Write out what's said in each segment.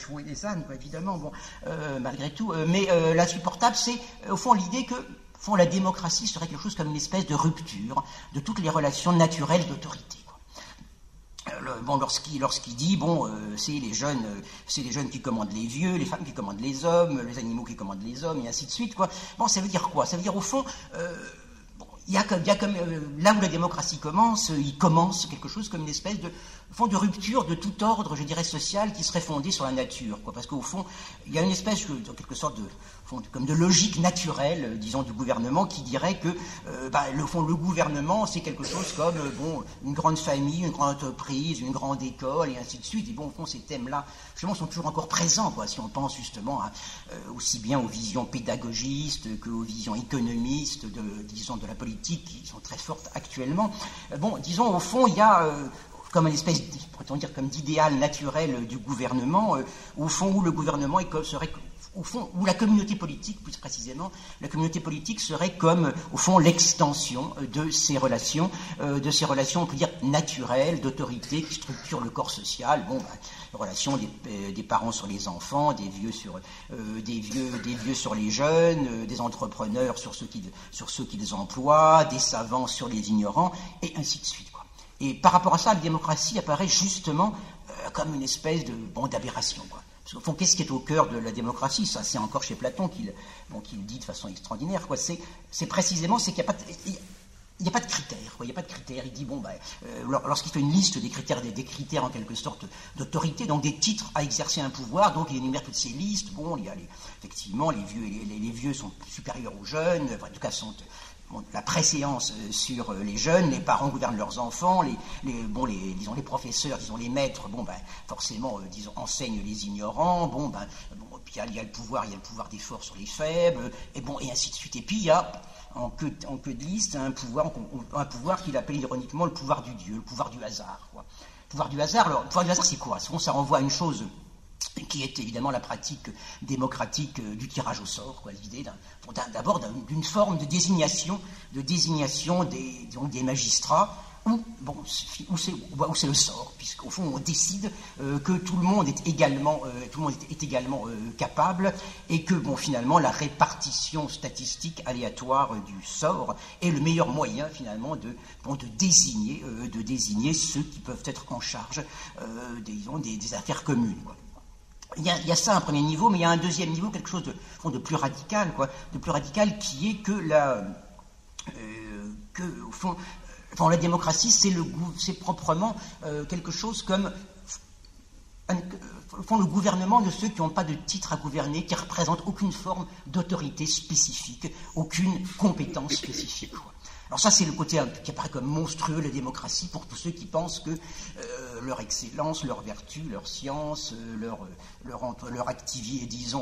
fouet des ânes, quoi, évidemment, bon, malgré tout. Mais l'insupportable, c'est, au fond, l'idée que, au fond, la démocratie serait quelque chose comme une espèce de rupture de toutes les relations naturelles d'autorité. Bon, lorsqu'il dit, bon, c'est les jeunes qui commandent les vieux, les femmes qui commandent les hommes, les animaux qui commandent les hommes, et ainsi de suite, quoi. Bon, ça veut dire quoi? Ça veut dire, au fond, il y a comme là où la démocratie commence, il commence quelque chose comme une espèce de, au fond, de rupture de tout ordre, je dirais, social qui serait fondé sur la nature, quoi. Parce qu'au fond, il y a une espèce, en quelque sorte, comme de logique naturelle, disons, du gouvernement qui dirait que, le gouvernement, c'est quelque chose comme, une grande famille, une grande entreprise, une grande école, et ainsi de suite. Et bon, au fond, ces thèmes-là, justement, sont toujours encore présents, quoi, si on pense justement aussi bien aux visions pédagogistes qu'aux visions économistes, disons, de la politique, qui sont très fortes actuellement. Disons, au fond, il y a comme une espèce, pourrait-on dire, comme d'idéal naturel du gouvernement, au fond, où le gouvernement serait, au fond, où la communauté politique, plus précisément, la communauté politique serait comme, au fond, l'extension de ces relations, on peut dire, naturelles, d'autorité, qui structurent le corps social. Relations des parents sur les enfants, des vieux sur les jeunes, des entrepreneurs sur ceux qu'ils emploient, des savants sur les ignorants, et ainsi de suite, quoi. Et par rapport à ça, la démocratie apparaît justement comme une espèce d'aberration, quoi. Parce qu'au fond, qu'est-ce qui est au cœur de la démocratie? Ça, c'est encore chez Platon qu'il dit de façon extraordinaire, quoi. C'est précisément qu'il n'y a pas de critères, quoi. Il n'y a pas de critères. Il dit, lorsqu'il fait une liste des critères en quelque sorte d'autorité, donc des titres à exercer un pouvoir, donc il énumère toutes ces listes. Il y a effectivement, les vieux sont supérieurs aux jeunes, en tout cas la préséance sur les jeunes, les parents gouvernent leurs enfants, les professeurs, disons, les maîtres, forcément, enseignent les ignorants, puis il y a le pouvoir des forts sur les faibles, et ainsi de suite. Et puis il y a, en queue de liste, un pouvoir qu'il appelle ironiquement le pouvoir du Dieu, le pouvoir du hasard, quoi. Le pouvoir du hasard, c'est quoi? Souvent, ça renvoie à une chose qui est évidemment la pratique démocratique du tirage au sort, quoi, l'idée d'abord d'une forme de désignation des magistrats où c'est le sort, puisqu'au fond on décide que tout le monde est également capable, et que finalement la répartition statistique aléatoire du sort est le meilleur moyen finalement de désigner ceux qui peuvent être en charge des affaires communes, quoi. Il y a ça un premier niveau, mais il y a un deuxième niveau, quelque chose de plus radical, quoi, qui est que au fond, la démocratie, c'est proprement quelque chose comme, au fond, le gouvernement de ceux qui n'ont pas de titre à gouverner, qui ne représentent aucune forme d'autorité spécifique, aucune compétence spécifique, quoi. Alors ça, c'est le côté qui apparaît comme monstrueux de la démocratie pour tous ceux qui pensent que leur excellence, leur vertu, leur science, leur activité, disons,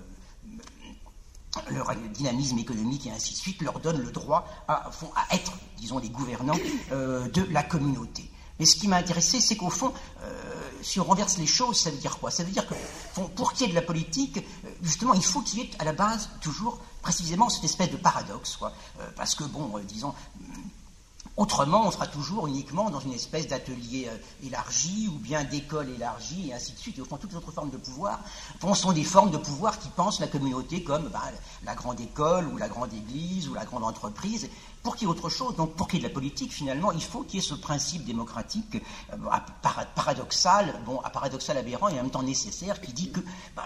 leur dynamisme économique et ainsi de suite, leur donne le droit à être, disons, les gouvernants de la communauté. Mais ce qui m'a intéressé, c'est qu'au fond, si on renverse les choses, ça veut dire quoi? Ça veut dire que, pour qu'il y ait de la politique, justement, il faut qu'il y ait à la base toujours précisément cette espèce de paradoxe, quoi. Parce que, disons, autrement, on sera toujours uniquement dans une espèce d'atelier élargi, ou bien d'école élargie, et ainsi de suite. Et au fond, toutes les autres formes de pouvoir sont des formes de pouvoir qui pensent la communauté comme la grande école, ou la grande église, ou la grande entreprise. Pour qu'il y ait autre chose, donc pour qu'il y ait de la politique, finalement, il faut qu'il y ait ce principe démocratique paradoxal, aberrant et en même temps nécessaire, qui dit que,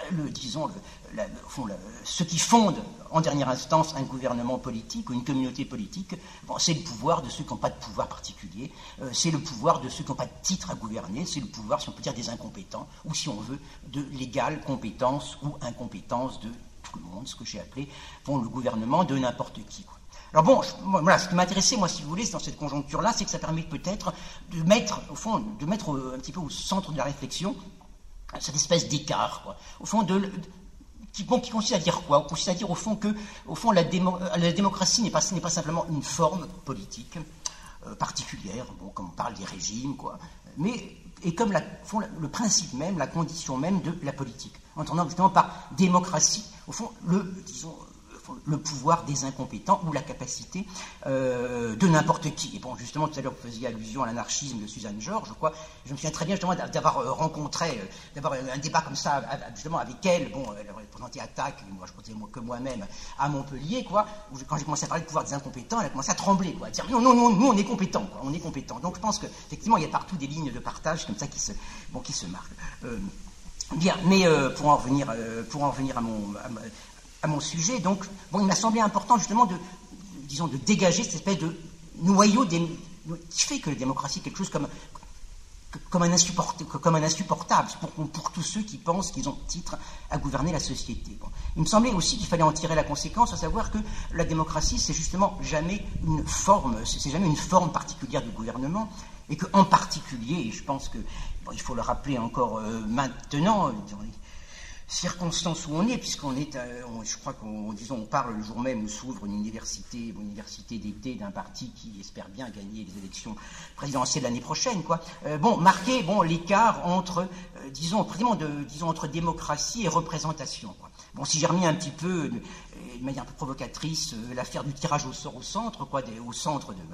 ce qui fonde en dernière instance un gouvernement politique ou une communauté politique, c'est le pouvoir de ceux qui n'ont pas de pouvoir particulier, c'est le pouvoir de ceux qui n'ont pas de titre à gouverner, c'est le pouvoir, si on peut dire, des incompétents, ou si on veut, de l'égale compétence ou incompétence de tout le monde, ce que j'ai appelé le gouvernement de n'importe qui, quoi. Alors ce qui m'intéressait, moi, si vous voulez, dans cette conjoncture-là, c'est que ça permet peut-être de mettre un petit peu au centre de la réflexion cette espèce d'écart, quoi. Au fond, qui consiste à dire quoi? Consiste à dire, au fond, que la démocratie n'est pas simplement une forme politique particulière, comme on parle des régimes, quoi, mais est comme le principe même, la condition même de la politique. Entendant justement par démocratie, au fond, le pouvoir des incompétents ou la capacité de n'importe qui. Et bon, justement, tout à l'heure, vous faisiez allusion à l'anarchisme de Suzanne Georges, je crois. Je me souviens très bien, justement, d'avoir rencontré, d'avoir un débat comme ça, justement, avec elle. Bon, elle représentait Attaque, moi, je comptais que moi-même, à Montpellier, quoi. Où, quand j'ai commencé à parler de pouvoir des incompétents, elle a commencé à trembler, quoi. À dire, non, nous, on est compétents, quoi. On est compétents. Donc, je pense qu'effectivement, il y a partout des lignes de partage comme ça qui se marquent. Bien, mais pour en revenir à mon sujet, donc, bon, il m'a semblé important justement de dégager cette espèce de noyau qui fait que la démocratie est quelque chose comme un insupportable pour tous ceux qui pensent qu'ils ont titre à gouverner la société. Bon. Il me semblait aussi qu'il fallait en tirer la conséquence, à savoir que la démocratie, c'est justement jamais une forme particulière du gouvernement, et qu'en particulier, et je pense que il faut le rappeler encore maintenant, dans les circonstances où on est, puisqu'on est, je crois on parle le jour même où s'ouvre une université d'été d'un parti qui espère bien gagner les élections présidentielles l'année prochaine, quoi. Marquer l'écart entre, entre démocratie et représentation, quoi. Bon, si j'ai remis un petit peu, de manière un peu provocatrice, l'affaire du tirage au sort au centre, quoi, au centre de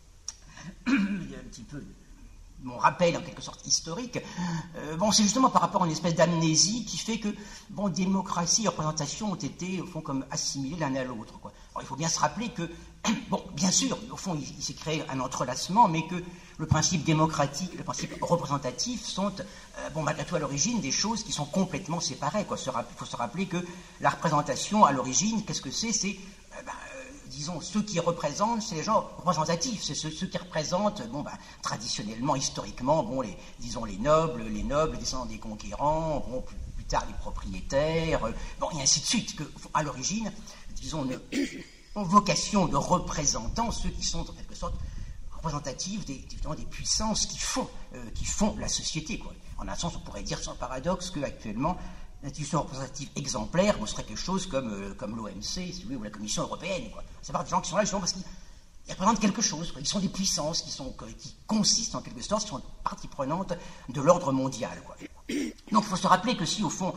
un petit peu mon rappel en quelque sorte historique, c'est justement par rapport à une espèce d'amnésie qui fait que démocratie et représentation ont été au fond comme assimilés l'un à l'autre, quoi. Alors, il faut bien se rappeler que bien sûr, au fond, il s'est créé un entrelacement, mais que le principe démocratique et le principe représentatif sont, malgré tout, à l'origine, des choses qui sont complètement séparées, quoi. Il faut se rappeler que la représentation, à l'origine, qu'est-ce que c'est ? C'est, disons, ceux qui représentent, c'est les gens représentatifs, c'est ceux qui représentent, traditionnellement, historiquement, les nobles, descendants des conquérants, plus tard les propriétaires, et ainsi de suite, que, à l'origine, disons, ont vocation de représentants, ceux qui sont, en quelque sorte, représentatifs des puissances qui font la société, quoi. En un sens, on pourrait dire, sans paradoxe, qu'actuellement, l'institution représentative exemplaire serait quelque chose comme l'OMC, si vous voulez, ou la Commission européenne, quoi. C'est pas des gens qui sont là justement parce qu'ils représentent quelque chose, quoi. Ils sont des puissances qui consistent en quelque sorte, qui sont partie prenante de l'ordre mondial, quoi. Donc il faut se rappeler que si au fond,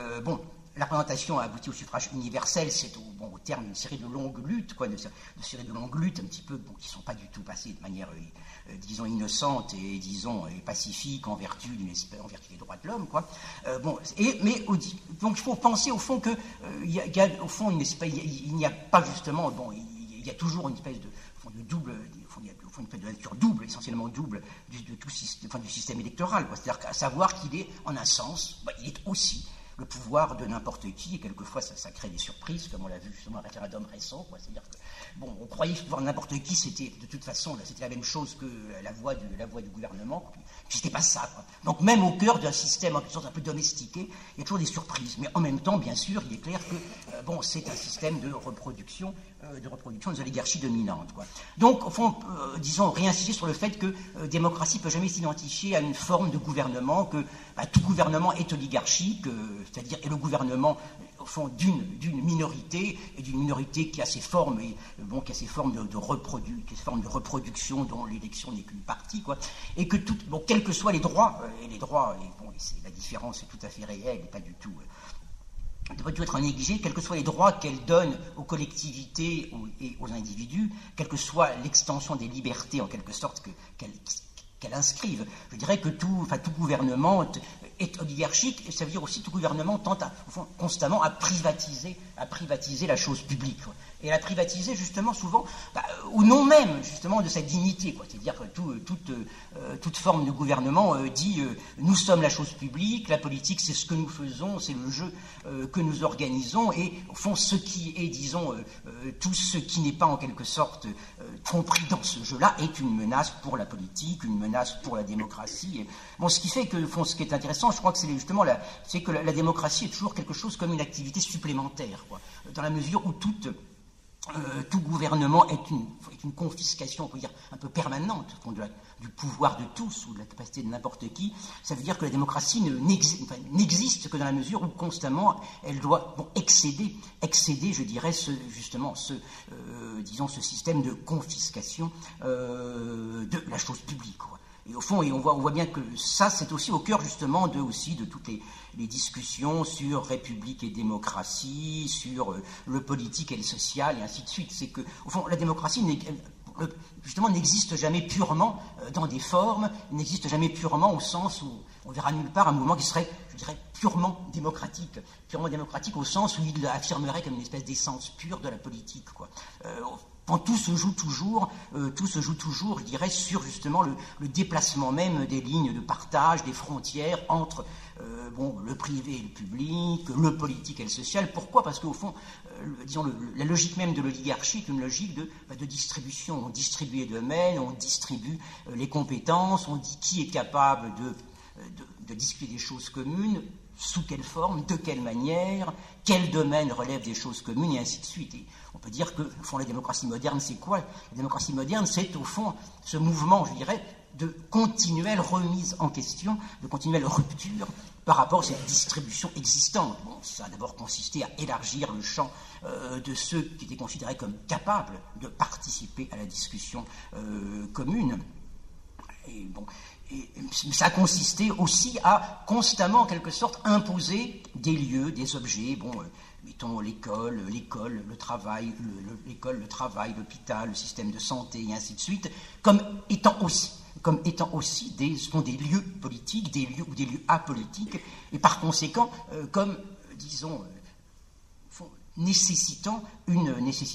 la représentation a abouti au suffrage universel, c'est au terme d'une série de longues luttes, quoi, de série de longues luttes un petit peu, qui ne sont pas du tout passées de manière, disons, innocente et, disons, pacifique en vertu des droits de l'homme, quoi. Donc il faut penser au fond que il y a au fond il n'y a pas justement, il y a toujours une espèce de double, il y a une espèce de nature double, essentiellement double, du système électoral, quoi. C'est-à-dire qu'à savoir qu'il est, en un sens, il est aussi le pouvoir de n'importe qui, et quelquefois ça crée des surprises, comme on l'a vu justement à un référendum récent, quoi. C'est-à-dire que, on croyait que le pouvoir de n'importe qui, c'était, de toute façon, c'était la même chose que la voix du gouvernement, puis c'était pas ça, quoi. Donc même au cœur d'un système en quelque sorte un peu domestiqué, il y a toujours des surprises, mais en même temps, bien sûr, il est clair que, c'est un système de reproduction des oligarchies dominantes, quoi. Donc, au fond, disons, réinsister sur le fait que démocratie ne peut jamais s'identifier à une forme de gouvernement, que tout gouvernement est oligarchique, c'est-à-dire est le gouvernement au fond d'une minorité, et d'une minorité qui a ses formes, qui a ses formes de reproduction dont l'élection n'est qu'une partie, quoi. Et que quels que soient les droits, la différence est tout à fait réelle et pas du tout ne doit tout être négligé, quels que soient les droits qu'elle donne aux collectivités et aux individus, quelle que soit l'extension des libertés en quelque sorte qu'elle inscrive. Je dirais que tout gouvernement est oligarchique, et ça veut dire aussi que tout gouvernement tente constamment à privatiser la chose publique, quoi. Et à la privatiser justement souvent au nom même justement de sa dignité, quoi. C'est-à-dire que toute forme de gouvernement dit nous sommes la chose publique, la politique c'est ce que nous faisons, c'est le jeu que nous organisons, et au fond ce qui est, disons, tout ce qui n'est pas en quelque sorte compris dans ce jeu-là est une menace pour la politique, une menace pour la démocratie. Et, ce qui fait que, ce qui est intéressant, je crois que c'est justement c'est que la démocratie est toujours quelque chose comme une activité supplémentaire, quoi, dans la mesure où tout gouvernement est une confiscation, on peut dire, un peu permanente du pouvoir de tous ou de la capacité de n'importe qui. Ça veut dire que la démocratie n'existe que dans la mesure où constamment elle doit excéder, je dirais, ce système de confiscation de la chose publique, quoi. Et au fond, on voit bien que ça, c'est aussi au cœur justement de toutes les discussions sur République et démocratie, sur le politique et le social, et ainsi de suite. C'est que, au fond, la démocratie justement n'existe jamais purement dans des formes, n'existe jamais purement au sens où on verra nulle part un mouvement qui serait, je dirais, purement démocratique au sens où il affirmerait comme une espèce d'essence pure de la politique, quoi. Quand tout se joue toujours, je dirais, sur justement le déplacement même des lignes de partage, des frontières entre le privé et le public, le politique et le social. Pourquoi ? Parce qu'au fond, disons, la logique même de l'oligarchie est une logique de distribution. On distribue les domaines, on distribue les compétences, on dit qui est capable de discuter des choses communes, sous quelle forme, de quelle manière, quel domaine relève des choses communes, et ainsi de suite. Et on peut dire que, au fond, la démocratie moderne, c'est quoi ? La démocratie moderne, c'est, au fond, ce mouvement, je dirais, de continuelle remise en question, de continuelle rupture par rapport à cette distribution existante. Bon, ça a d'abord consisté à élargir le champ de ceux qui étaient considérés comme capables de participer à la discussion commune. Et ça a consisté aussi à constamment, en quelque sorte, imposer des lieux, des objets, mettons l'école, le travail, l'hôpital, le système de santé, et ainsi de suite, comme étant aussi des lieux politiques, des lieux apolitiques, et par conséquent, comme, disons, nécessitant une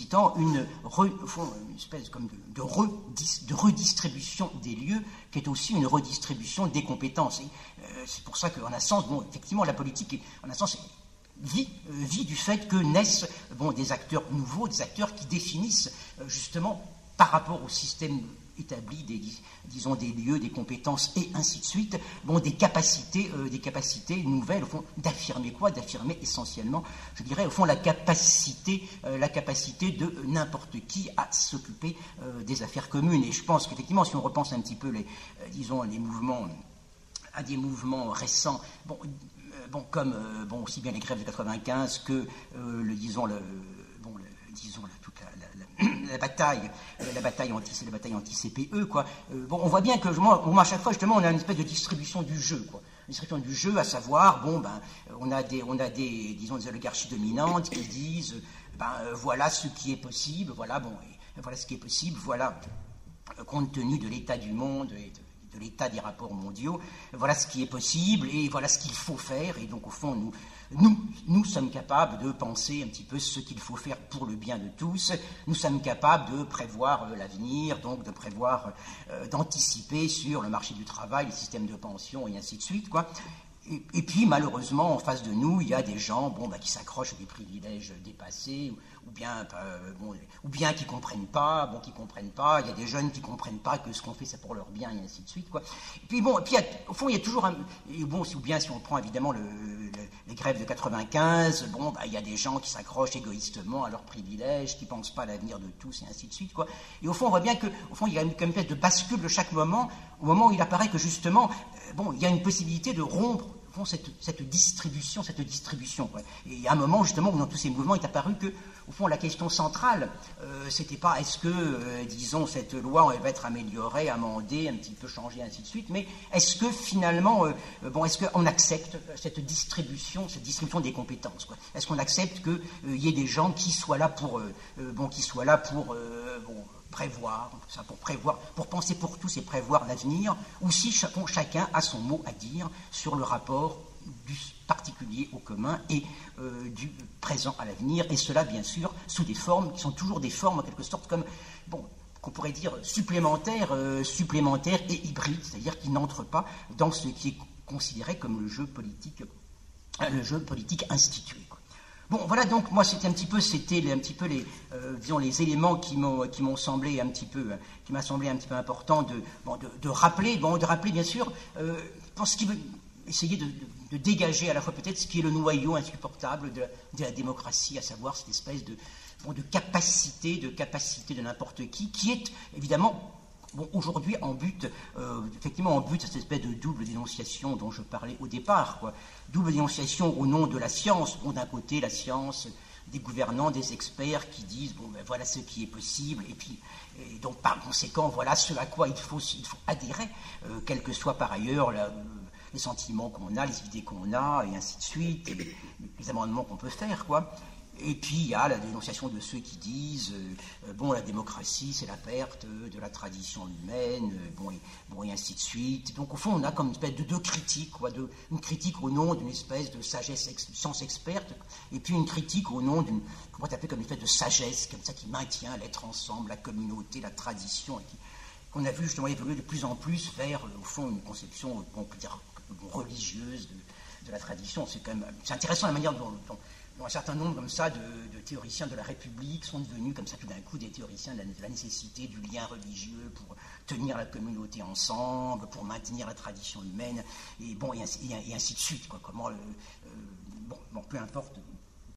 espèce comme de redistribution des lieux, qui est aussi une redistribution des compétences. Et c'est pour ça qu'en un sens, effectivement, la politique, en un sens, vit du fait que naissent des acteurs nouveaux, des acteurs qui définissent justement par rapport au système établi des lieux, des compétences et ainsi de suite, des capacités nouvelles, au fond, d'affirmer quoi ? D'affirmer essentiellement, je dirais, au fond, la capacité de n'importe qui à s'occuper des affaires communes. Et je pense qu'effectivement, si on repense un petit peu les mouvements, à des mouvements récents, comme aussi bien les grèves de 95 que toute la bataille anti-CPE, quoi. On voit bien que à chaque fois, justement, on a une espèce de distribution du jeu, quoi. Une distribution du jeu, à savoir, on a des oligarchies dominantes qui disent, voilà ce qui est possible, voilà ce qui est possible, voilà, compte tenu de l'état du monde et de l'état des rapports mondiaux, voilà ce qui est possible et voilà ce qu'il faut faire. Et donc, au fond, nous sommes capables de penser un petit peu ce qu'il faut faire pour le bien de tous. Nous sommes capables de prévoir l'avenir, donc de prévoir, d'anticiper sur le marché du travail, les systèmes de pension et ainsi de suite, quoi. Et puis, malheureusement, en face de nous, il y a des gens qui s'accrochent à des privilèges dépassés, ou bien qui comprennent pas. Il y a des jeunes qui comprennent pas que ce qu'on fait, c'est pour leur bien, et ainsi de suite, quoi. Et puis, au fond, il y a toujours si on prend évidemment les grèves de 95, il y a des gens qui s'accrochent égoïstement à leurs privilèges, qui pensent pas à l'avenir de tous, et ainsi de suite, quoi. Et au fond, on voit bien que, il y a une espèce de bascule de chaque moment, au moment où il apparaît que, justement, il y a une possibilité de rompre cette distribution, quoi. Et à un moment, justement, où dans tous ces mouvements, il est apparu que, au fond, la question centrale, c'était pas est-ce que, cette loi va être améliorée, amendée, un petit peu changée, ainsi de suite, mais est-ce que finalement, est-ce qu'on accepte cette distribution des compétences, quoi. Est-ce qu'on accepte qu'il y ait des gens qui soient là pour prévoir, pour penser pour tous et prévoir l'avenir, ou si chacun a son mot à dire sur le rapport du particulier au commun et du présent à l'avenir, et cela bien sûr sous des formes qui sont toujours des formes en quelque sorte comme, qu'on pourrait dire supplémentaires et hybrides, c'est-à-dire qui n'entrent pas dans ce qui est considéré comme le jeu politique institué, quoi. Voilà, donc moi c'était un petit peu les éléments qui m'ont semblé un petit peu important de rappeler bien sûr, pour ce qui veut essayer de dégager à la fois peut-être ce qui est le noyau insupportable de la démocratie, à savoir cette espèce de capacité de n'importe qui est évidemment aujourd'hui en but cette espèce de double dénonciation dont je parlais au départ, quoi. Double dénonciation au nom de la science. D'un côté, la science, des gouvernants, des experts qui disent voilà ce qui est possible, et donc par conséquent voilà ce à quoi il faut adhérer, quelle que soit par ailleurs les sentiments qu'on a, les idées qu'on a, et ainsi de suite, et les amendements qu'on peut faire, quoi. Et puis il y a la dénonciation de ceux qui disent bon, la démocratie c'est la perte de la tradition humaine, et ainsi de suite. Donc au fond on a comme une espèce de deux critiques, quoi, une critique au nom d'une espèce de sagesse science experte, et puis une critique au nom d'une, qu'on pourrait appeler comme une espèce de sagesse, comme ça, qui maintient l'être ensemble, la communauté, la tradition, et qu'on a vu justement évoluer de plus en plus vers au fond une conception, on peut dire, religieuse de la tradition. C'est intéressant la manière dont un certain nombre comme ça de théoriciens de la République sont devenus comme ça tout d'un coup des théoriciens de la nécessité du lien religieux pour tenir la communauté ensemble, pour maintenir la tradition humaine, et ainsi de suite, quoi. Comment peu importe